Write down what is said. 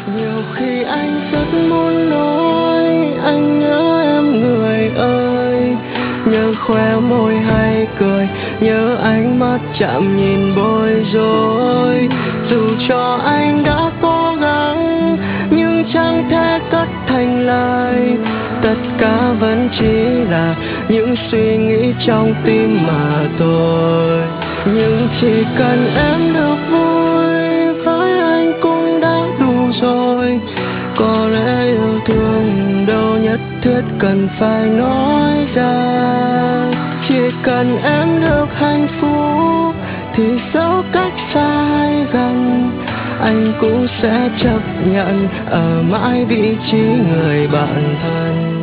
Nhiều khi anh rất muốn nói anh nhớ em người ơi, nhớ khoe môi hay cười, nhớ ánh mắt chạm nhìn bối rối. Dù cho anh đã cố gắng nhưng chẳng thể cất thành lời, tất cả vẫn chỉ là những suy nghĩ trong tim mà thôi. Nhưng chỉ cần em được vui với anh cũng đã đủ rồi. Có lẽ yêu thương đâu nhất thiết cần phải nói ra, chỉ cần em được hạnh phúc thì dẫu cách xa hay gần anh cũng sẽ chấp nhận ở mãi vị trí người bạn thân.